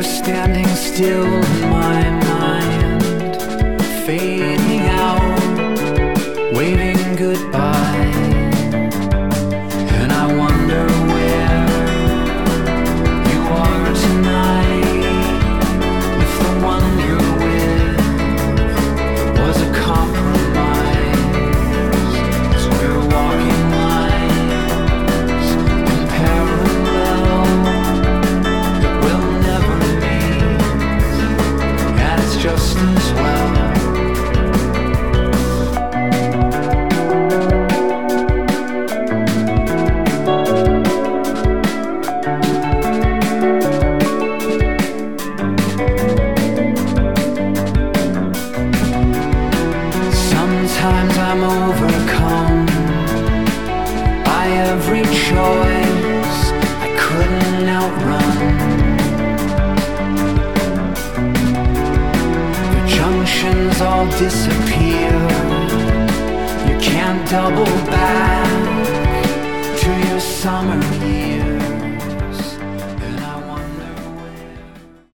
standing still in my mind, fading out, waving goodbye. And I wonder where you are tonight, if the one you're with was a compromise. So we're walking lines in parallel that will never meet, and it's just as well. Sometimes I'm overcome by every choice I couldn't outrun. The junctions all disappear. You can't double back to your summer year.